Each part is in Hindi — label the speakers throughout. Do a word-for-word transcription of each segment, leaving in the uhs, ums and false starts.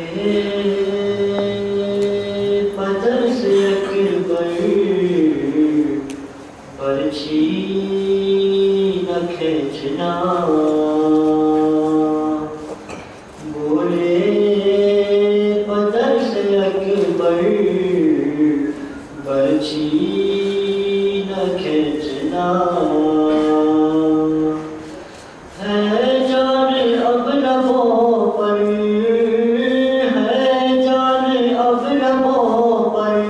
Speaker 1: पदर से अकबर बरछी न खींचना, बोले पदर से अकबर बरछी न खींचना। है जान अब लबों पर, है जान अब लबों पर,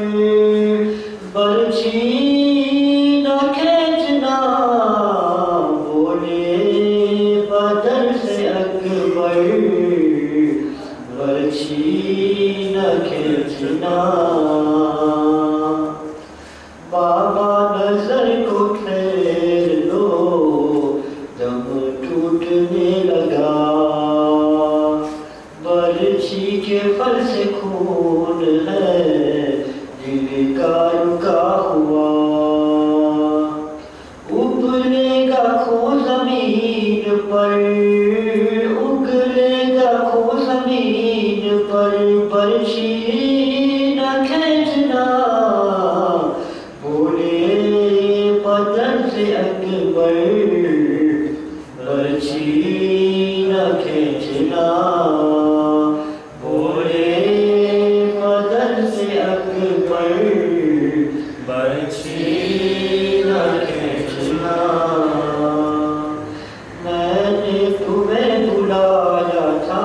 Speaker 1: बरछी न खींचना, बोले पदर से अकबर बरछी न खींचना। बाबा नजर को ठहर लो, दम टूटने लगा, बरछी के फल से खून है, दिल का रुका हुआ, उगलेगा खो जमीन पर, उगलेगा खो जमीन पर, बरछी न खींचना, बोले पदर से अकबर बरछी न खींचना, बोले पदर से अकबर बरछी न खींचना। मैंने तुम्हें बुलाया था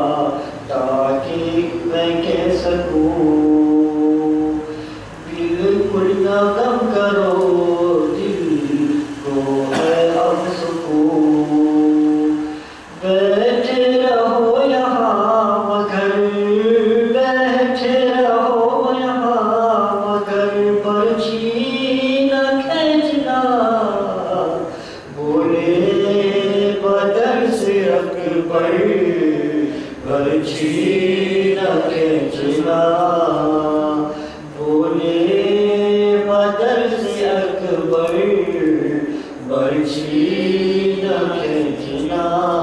Speaker 1: ताकि मैं कह सकूं, बिल्कुल न गम करो, दिल को है अब सुकून। बैठे रहो यहाँ मगर, बैठे रहो यहाँ मगर, बरछी न खींचना, बोले बदर से अकबर बरछी न खींचना, बोले बदर से अकबर बरछी न खींचना।